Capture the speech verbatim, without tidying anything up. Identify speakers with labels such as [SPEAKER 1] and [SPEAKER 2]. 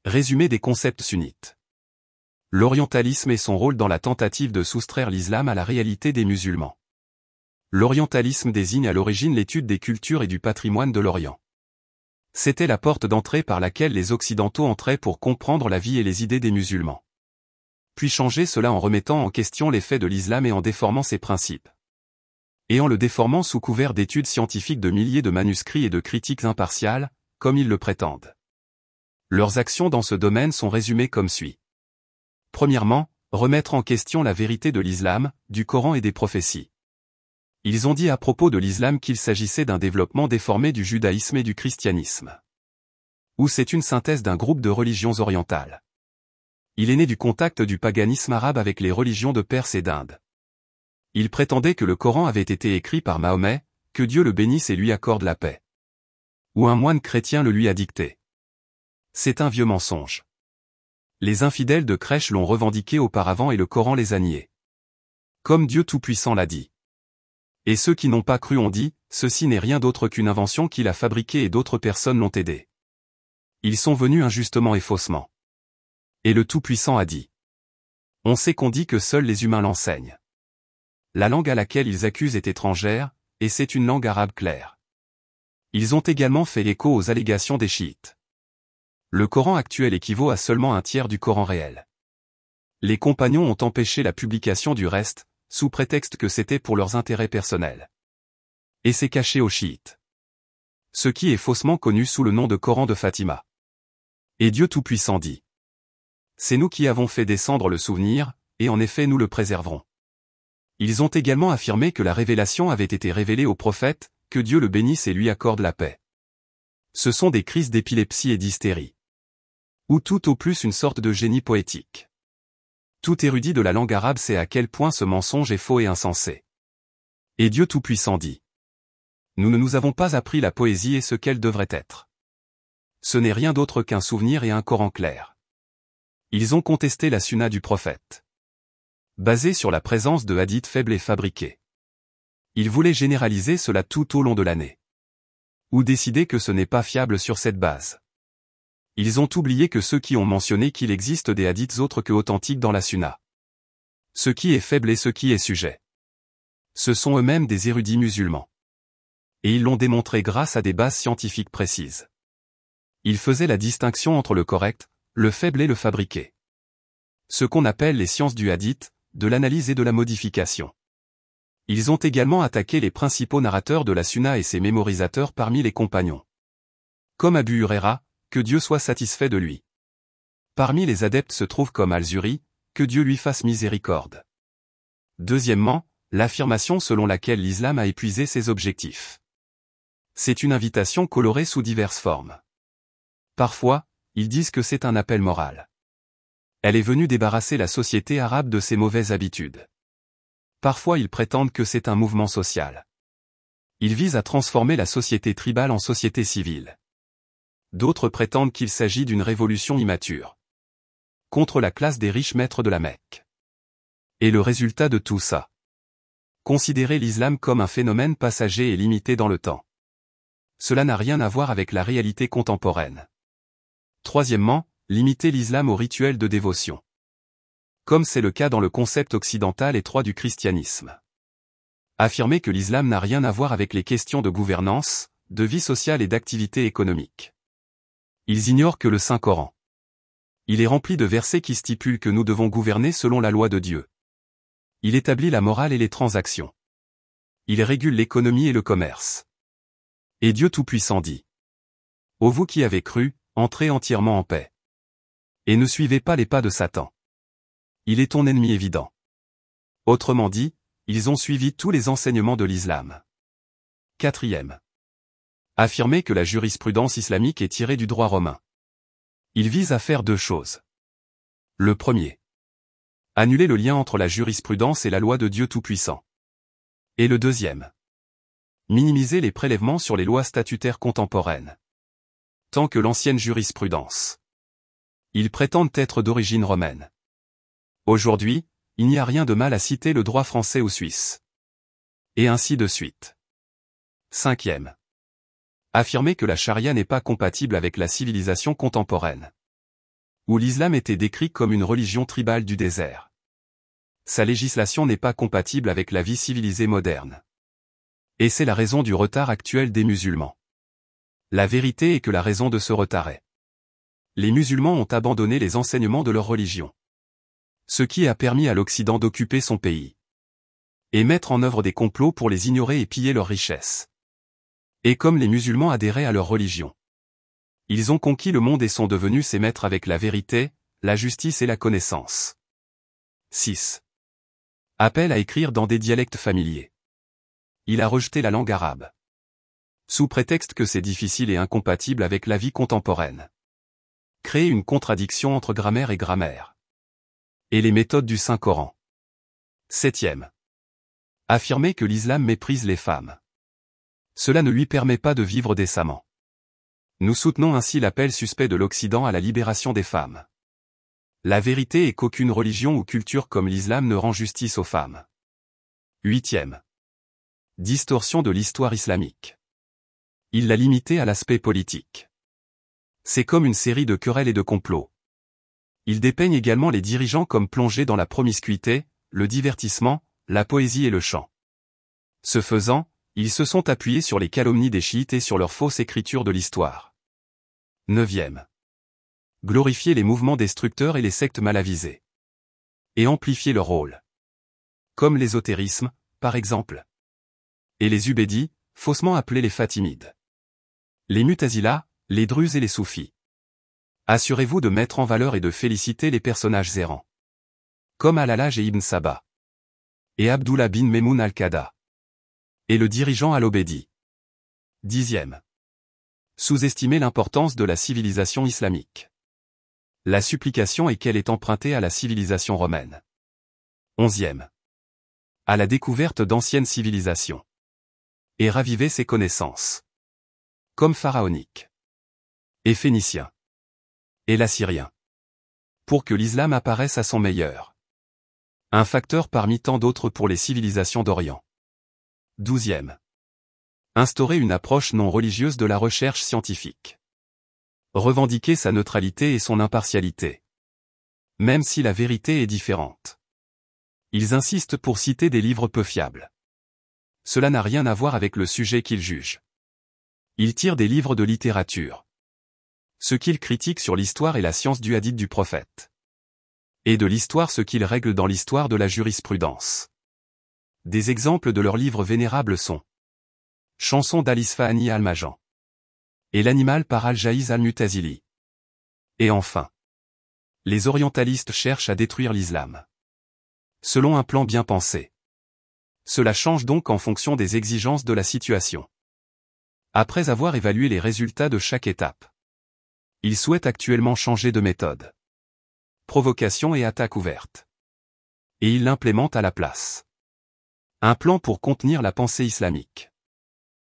[SPEAKER 1] Résumé des concepts sunnites. L'orientalisme et son rôle dans la tentative de soustraire l'islam à la réalité des musulmans. L'orientalisme désigne à l'origine l'étude des cultures et du patrimoine de l'Orient. C'était la porte d'entrée par laquelle les Occidentaux entraient pour comprendre la vie et les idées des musulmans. Puis changer cela en remettant en question les faits de l'islam et en déformant ses principes. Et en le déformant sous couvert d'études scientifiques de milliers de manuscrits et de critiques impartiales, comme ils le prétendent. Leurs actions dans ce domaine sont résumées comme suit. Premièrement, remettre en question la vérité de l'islam, du Coran et des prophéties. Ils ont dit à propos de l'islam qu'il s'agissait d'un développement déformé du judaïsme et du christianisme. Ou c'est une synthèse d'un groupe de religions orientales. Il est né du contact du paganisme arabe avec les religions de Perse et d'Inde. Ils prétendaient que le Coran avait été écrit par Mahomet, que Dieu le bénisse et lui accorde la paix. Ou un moine chrétien le lui a dicté. C'est un vieux mensonge. Les infidèles de crèche l'ont revendiqué auparavant et le Coran les a niés. Comme Dieu Tout-Puissant l'a dit. Et ceux qui n'ont pas cru ont dit, ceci n'est rien d'autre qu'une invention qu'il a fabriquée et d'autres personnes l'ont aidé. Ils sont venus injustement et faussement. Et le Tout-Puissant a dit. On sait qu'on dit que seuls les humains l'enseignent. La langue à laquelle ils accusent est étrangère, et c'est une langue arabe claire. Ils ont également fait l'écho aux allégations des chiites. Le Coran actuel équivaut à seulement un tiers du Coran réel. Les compagnons ont empêché la publication du reste, sous prétexte que c'était pour leurs intérêts personnels. Et c'est caché aux chiites. Ce qui est faussement connu sous le nom de Coran de Fatima. Et Dieu Tout-Puissant dit. C'est nous qui avons fait descendre le souvenir, et en effet nous le préserverons. Ils ont également affirmé que la révélation avait été révélée au prophète, que Dieu le bénisse et lui accorde la paix. Ce sont des crises d'épilepsie et d'hystérie. Ou tout au plus une sorte de génie poétique. Tout érudit de la langue arabe sait à quel point ce mensonge est faux et insensé. Et Dieu Tout-Puissant dit. Nous ne nous avons pas appris la poésie et ce qu'elle devrait être. Ce n'est rien d'autre qu'un souvenir et un Coran clair. Ils ont contesté la sunna du prophète. Basée sur la présence de hadiths faibles et fabriqués. Ils voulaient généraliser cela tout au long de l'année. Ou décider que ce n'est pas fiable sur cette base. Ils ont oublié que ceux qui ont mentionné qu'il existe des hadiths autres que authentiques dans la sunna. Ce qui est faible et ce qui est sujet. Ce sont eux-mêmes des érudits musulmans. Et ils l'ont démontré grâce à des bases scientifiques précises. Ils faisaient la distinction entre le correct, le faible et le fabriqué. Ce qu'on appelle les sciences du hadith, de l'analyse et de la modification. Ils ont également attaqué les principaux narrateurs de la sunna et ses mémorisateurs parmi les compagnons. Comme Abu Huraira, que Dieu soit satisfait de lui. Parmi les adeptes se trouve comme Al-Zuri, que Dieu lui fasse miséricorde. Deuxièmement, l'affirmation selon laquelle l'islam a épuisé ses objectifs. C'est une invitation colorée sous diverses formes. Parfois, ils disent que c'est un appel moral. Elle est venue débarrasser la société arabe de ses mauvaises habitudes. Parfois ils prétendent que c'est un mouvement social. Ils visent à transformer la société tribale en société civile. D'autres prétendent qu'il s'agit d'une révolution immature. Contre la classe des riches maîtres de la Mecque. Et le résultat de tout ça? Considérer l'islam comme un phénomène passager et limité dans le temps. Cela n'a rien à voir avec la réalité contemporaine. Troisièmement, limiter l'islam au rituel de dévotion. Comme c'est le cas dans le concept occidental étroit du christianisme. Affirmer que l'islam n'a rien à voir avec les questions de gouvernance, de vie sociale et d'activité économique. Ils ignorent que le Saint-Coran. Il est rempli de versets qui stipulent que nous devons gouverner selon la loi de Dieu. Il établit la morale et les transactions. Il régule l'économie et le commerce. Et Dieu Tout-Puissant dit. Ô vous qui avez cru, entrez entièrement en paix. Et ne suivez pas les pas de Satan. Il est ton ennemi évident. Autrement dit, ils ont suivi tous les enseignements de l'islam. Quatrième. Affirmer que la jurisprudence islamique est tirée du droit romain. Il vise à faire deux choses. Le premier. Annuler le lien entre la jurisprudence et la loi de Dieu Tout-Puissant. Et le deuxième. Minimiser les prélèvements sur les lois statutaires contemporaines. Tant que l'ancienne jurisprudence. Ils prétendent être d'origine romaine. Aujourd'hui, il n'y a rien de mal à citer le droit français ou suisse. Et ainsi de suite. Cinquième. Affirmer que la charia n'est pas compatible avec la civilisation contemporaine. où l'islam était décrit comme une religion tribale du désert. Sa législation n'est pas compatible avec la vie civilisée moderne. Et c'est la raison du retard actuel des musulmans. La vérité est que la raison de ce retard est: les musulmans ont abandonné les enseignements de leur religion. Ce qui a permis à l'Occident d'occuper son pays. Et mettre en œuvre des complots pour les ignorer et piller leurs richesses. Et comme les musulmans adhéraient à leur religion, ils ont conquis le monde et sont devenus ses maîtres avec la vérité, la justice et la connaissance. six. Appel à écrire dans des dialectes familiers. Il a rejeté la langue arabe. Sous prétexte que c'est difficile et incompatible avec la vie contemporaine. Créer une contradiction entre grammaire et grammaire. Et les méthodes du Saint-Coran. Septième. Affirmer que l'islam méprise les femmes. Cela ne lui permet pas de vivre décemment. Nous soutenons ainsi l'appel suspect de l'Occident à la libération des femmes. La vérité est qu'aucune religion ou culture comme l'islam ne rend justice aux femmes. Huitième. Distorsion de l'histoire islamique. Il l'a limité à l'aspect politique. C'est comme une série de querelles et de complots. Il dépeigne également les dirigeants comme plongés dans la promiscuité, le divertissement, la poésie et le chant. Ce faisant, ils se sont appuyés sur les calomnies des chiites et sur leur fausse écriture de l'histoire. Neuvième. Glorifier les mouvements destructeurs et les sectes mal avisées. Et amplifier leur rôle. Comme l'ésotérisme, par exemple. Et les ubédis, faussement appelés les fatimides. Les mutazilas, les druzes et les soufis. Assurez-vous de mettre en valeur et de féliciter les personnages errants. Comme Al-Hallaj et Ibn Saba. Et Abdullah bin Memoun al-Qada. Et le dirigeant al-Obédi. Dixième. Sous-estimer l'importance de la civilisation islamique. La supplication est qu'elle est empruntée à la civilisation romaine. Onzième. À la découverte d'anciennes civilisations. Et raviver ses connaissances. Comme pharaonique. Et phénicien. Et l'assyrien. Pour que l'islam apparaisse à son meilleur. Un facteur parmi tant d'autres pour les civilisations d'Orient. Douzième. Instaurer une approche non religieuse de la recherche scientifique. Revendiquer sa neutralité et son impartialité. Même si la vérité est différente. Ils insistent pour citer des livres peu fiables. Cela n'a rien à voir avec le sujet qu'ils jugent. Ils tirent des livres de littérature. Ce qu'ils critiquent sur l'histoire et la science du hadith du prophète. Et de l'histoire ce qu'ils règlent dans l'histoire de la jurisprudence. Des exemples de leurs livres vénérables sont Chanson d'Al-Isfahani al-Majan. Et l'animal par Al-Jaïz al-Mutazili. Et enfin, les orientalistes cherchent à détruire l'islam. Selon un plan bien pensé. Cela change donc en fonction des exigences de la situation. Après avoir évalué les résultats de chaque étape, ils souhaitent actuellement changer de méthode. Provocation et attaque ouverte. Et ils l'implémentent à la place. Un plan pour contenir la pensée islamique.